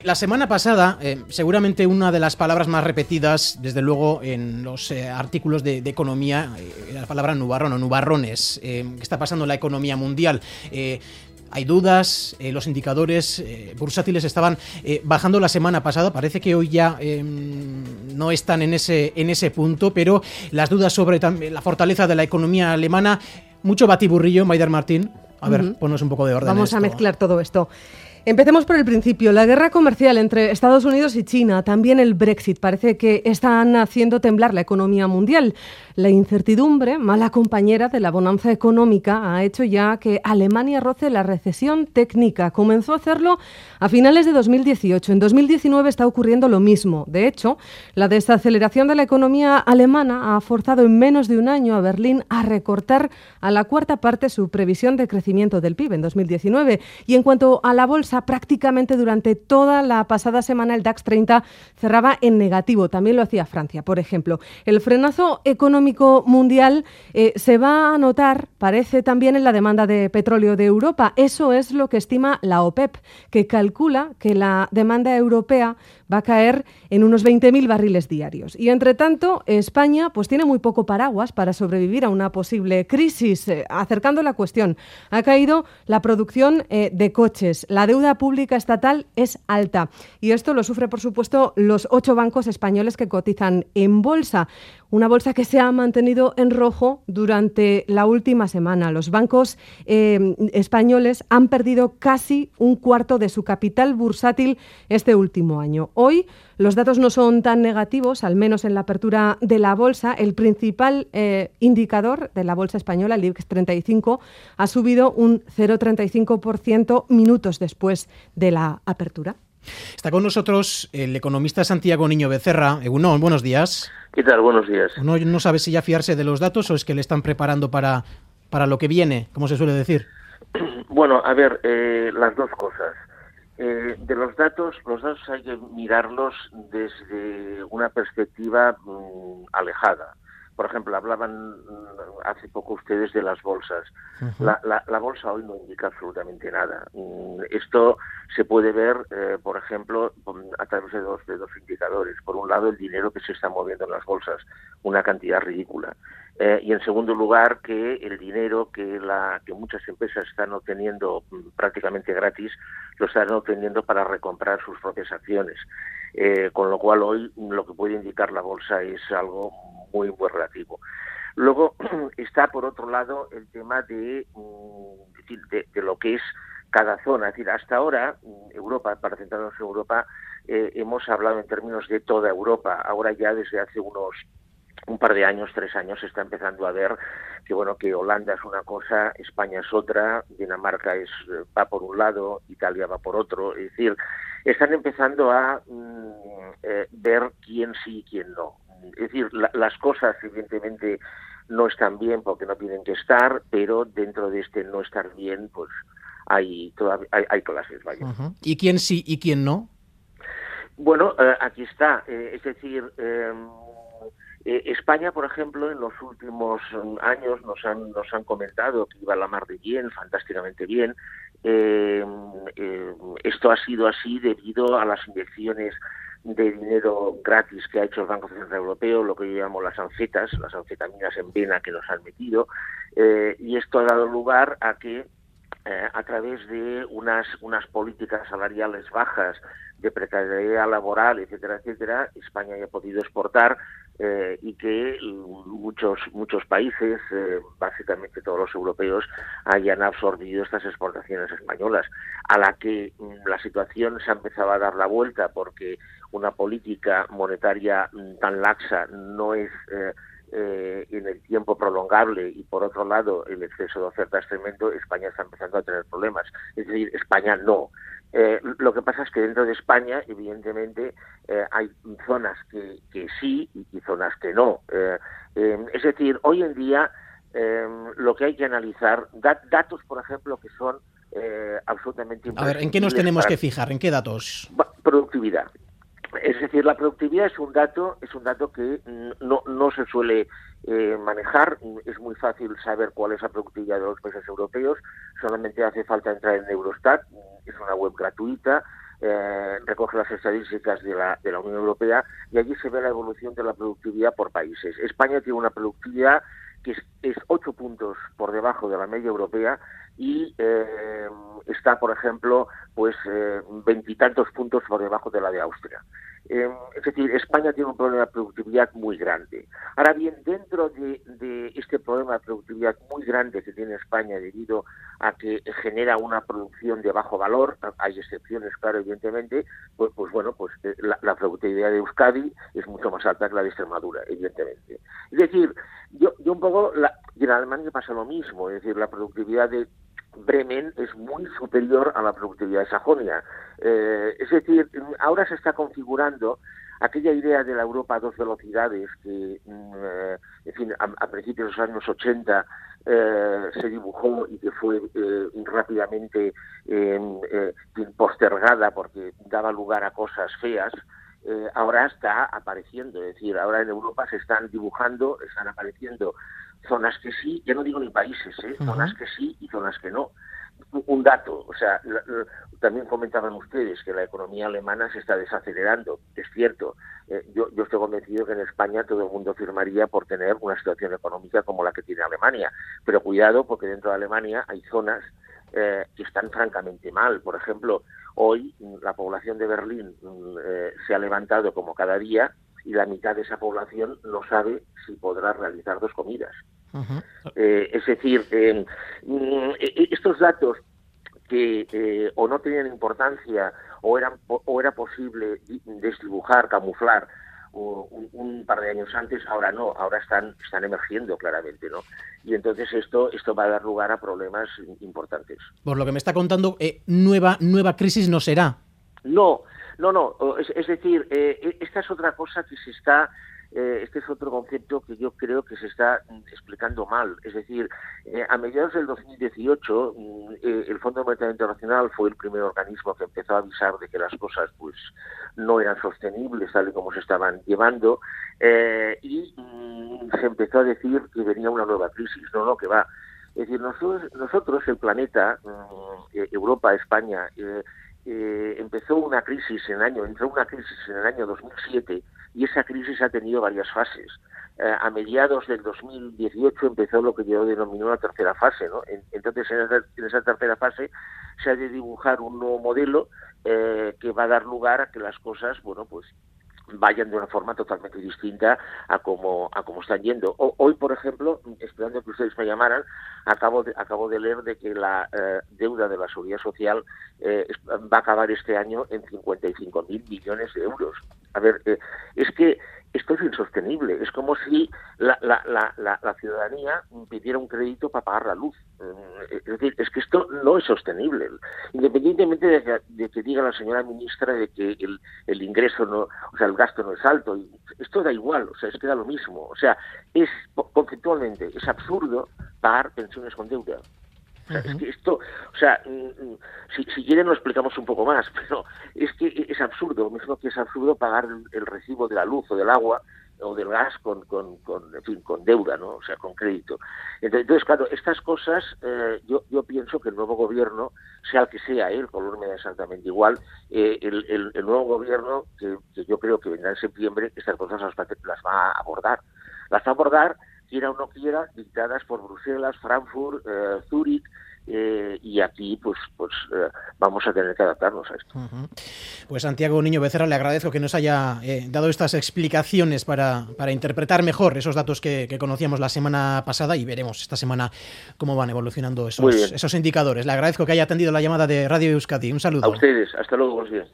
La semana pasada, seguramente una de las palabras más repetidas, desde luego, en los artículos de economía, la palabra nubarrón o nubarrones. ¿Qué está pasando en la economía mundial? Hay dudas, los indicadores bursátiles estaban bajando la semana pasada, parece que hoy ya no están en ese punto, pero las dudas sobre la fortaleza de la economía alemana, mucho batiburrillo. Maider Martín, a ver, ponnos un poco de orden. Vamos a mezclar todo esto. Empecemos por el principio. La guerra comercial entre Estados Unidos y China, también el Brexit, parece que están haciendo temblar la economía mundial. La incertidumbre, mala compañera de la bonanza económica, ha hecho ya que Alemania roce la recesión técnica. Comenzó a hacerlo a finales de 2018. En 2019 está ocurriendo lo mismo. De hecho, la desaceleración de la economía alemana ha forzado en menos de un año a Berlín a recortar a la cuarta parte su previsión de crecimiento del PIB en 2019. Y en cuanto a la bolsa, prácticamente durante toda la pasada semana el DAX 30 cerraba en negativo. También lo hacía Francia, por ejemplo. El frenazo económico mundial se va a notar, parece, también en la demanda de petróleo de Europa. Eso es lo que estima la OPEP, que calcula que la demanda europea va a caer en unos 20.000 barriles diarios. Y, entre tanto, España pues tiene muy poco paraguas para sobrevivir a una posible crisis. Acercando la cuestión, ha caído la producción de coches. La deuda pública estatal es alta. Y esto lo sufre, por supuesto, los 8 bancos españoles que cotizan en bolsa. Una bolsa que se ha mantenido en rojo durante la última semana. Los bancos españoles han perdido casi un cuarto de su capital bursátil este último año. Hoy los datos no son tan negativos, al menos en la apertura de la bolsa. El principal indicador de la bolsa española, el IBEX 35, ha subido un 0,35% minutos después de la apertura. Está con nosotros el economista Santiago Niño Becerra. Egunon, buenos días. ¿Qué tal? Buenos días. Uno no sabe si ya fiarse de los datos o es que le están preparando para lo que viene, como se suele decir. Bueno, a ver, las dos cosas. De los datos hay que mirarlos desde una perspectiva alejada. Por ejemplo, hablaban hace poco ustedes de las bolsas. Uh-huh. La bolsa hoy no indica absolutamente nada. Esto se puede ver, por ejemplo, a través de dos indicadores. Por un lado, el dinero que se está moviendo en las bolsas, una cantidad ridícula. Y en segundo lugar, que el dinero que muchas empresas están obteniendo prácticamente gratis, lo están obteniendo para recomprar sus propias acciones. Con lo cual hoy lo que puede indicar la bolsa es algo muy relativo. Luego está, por otro lado, el tema de lo que es cada zona. Es decir, hasta ahora, Europa, para centrarnos en Europa, hemos hablado en términos de toda Europa. Ahora ya desde hace un par de años, 3 años, se está empezando a ver que Holanda es una cosa, España es otra, Dinamarca va por un lado, Italia va por otro. Es decir, están empezando a ver quién sí y quién no. Es decir, las cosas evidentemente no están bien porque no tienen que estar, pero dentro de este no estar bien, pues hay clases, vaya. Uh-huh. ¿Y quién sí y quién no? Bueno, aquí está. Es decir, España, por ejemplo, en los últimos años nos han comentado que iba a la mar de bien, fantásticamente bien. Esto ha sido así debido a las inyecciones de dinero gratis que ha hecho el Banco Central Europeo, lo que yo llamo las anfetaminas en vena que nos han metido, y esto ha dado lugar a que a través de unas políticas salariales bajas, de precariedad laboral, etcétera, España haya podido exportar y que muchos países, básicamente todos los europeos, hayan absorbido estas exportaciones españolas, a la que la situación se ha empezado a dar la vuelta porque una política monetaria tan laxa no es en el tiempo prolongable y, por otro lado, el exceso de oferta es tremendo. España está empezando a tener problemas. Es decir, España no. Lo que pasa es que dentro de España, evidentemente, hay zonas que sí y zonas que no. Es decir, hoy en día lo que hay que analizar, datos, por ejemplo, que son absolutamente importantes. A ver, ¿en qué nos tenemos que fijar? ¿En qué datos? Productividad. Es decir, la productividad es un dato que no se suele manejar. Es muy fácil saber cuál es la productividad de los países europeos. Solamente hace falta entrar en Eurostat. Es una web gratuita. recoge las estadísticas de la Unión Europea y allí se ve la evolución de la productividad por países. España tiene una productividad que es 8 puntos por debajo de la media europea y está, por ejemplo, pues 20 y tantos puntos por debajo de la de Austria. Es decir, España tiene un problema de productividad muy grande. Ahora bien, dentro de este problema de productividad muy grande que tiene España debido a que genera una producción de bajo valor, hay excepciones, claro, evidentemente, pues bueno, pues la productividad de Euskadi es mucho más alta que la de Extremadura, evidentemente. Es decir, yo un poco, y en Alemania pasa lo mismo, es decir, la productividad de Bremen es muy superior a la productividad de Sajonia. Es decir, ahora se está configurando aquella idea de la Europa a dos velocidades que, en fin, a principios de los años 80 se dibujó y que fue rápidamente postergada porque daba lugar a cosas feas. Ahora está apareciendo, es decir, ahora en Europa se están dibujando, están apareciendo zonas que sí, ya no digo ni países, zonas que sí y zonas que no. Un dato, o sea, también comentaban ustedes que la economía alemana se está desacelerando, es cierto. Yo estoy convencido que en España todo el mundo firmaría por tener una situación económica como la que tiene Alemania, pero cuidado porque dentro de Alemania hay zonas que están francamente mal. Por ejemplo, hoy la población de Berlín se ha levantado como cada día y la mitad de esa población no sabe si podrá realizar 2 comidas. Es decir, estos datos que o no tenían importancia o era posible desdibujar, camuflar un par de años antes, ahora no, ahora están emergiendo claramente, ¿no? Y entonces esto va a dar lugar a problemas importantes. Por lo que me está contando, nueva crisis no será. No, es decir, esta es otra cosa que se está... este es otro concepto que yo creo que se está explicando mal. Es decir, a mediados del 2018, el Fondo Monetario Internacional fue el primer organismo que empezó a avisar de que las cosas pues no eran sostenibles tal y como se estaban llevando, y se empezó a decir que venía una nueva crisis. No, que va. Es decir, nosotros el planeta, Europa, España, entró una crisis en el año 2007 y esa crisis ha tenido varias fases. A mediados del 2018 empezó lo que yo denomino la tercera fase, ¿no? Entonces en esa tercera fase se ha de dibujar un nuevo modelo que va a dar lugar a que las cosas, bueno, pues vayan de una forma totalmente distinta a como están yendo. Hoy, por ejemplo, esperando que ustedes me llamaran, acabo de leer de que la deuda de la Seguridad Social va a acabar este año en 55.000 millones de euros. A ver, es que esto es insostenible. Es como si la ciudadanía pidiera un crédito para pagar la luz. Es decir, es que esto no es sostenible. Independientemente de que diga la señora ministra de que el ingreso no, o sea, el gasto no es alto, y esto da igual, o sea, es que da lo mismo. O sea, conceptualmente es absurdo pagar pensiones con deuda. O sea, es que esto, o sea, si quieren lo explicamos un poco más, pero es que es absurdo, lo mismo que es absurdo pagar el recibo de la luz o del agua o del gas con deuda, ¿no? O sea, con crédito. Entonces, claro, estas cosas, yo pienso que el nuevo gobierno, sea el que sea, el color me da exactamente igual, el nuevo gobierno, que yo creo que vendrá en septiembre, estas cosas las va a abordar. Las va a abordar, quiera o no quiera, dictadas por Bruselas, Frankfurt, Zúrich, y aquí pues vamos a tener que adaptarnos a esto. Pues Santiago Niño Becerra, le agradezco que nos haya dado estas explicaciones para interpretar mejor esos datos que conocíamos la semana pasada, y veremos esta semana cómo van evolucionando esos indicadores. Le agradezco que haya atendido la llamada de Radio Euskadi. Un saludo. A ustedes, hasta luego, buenos días.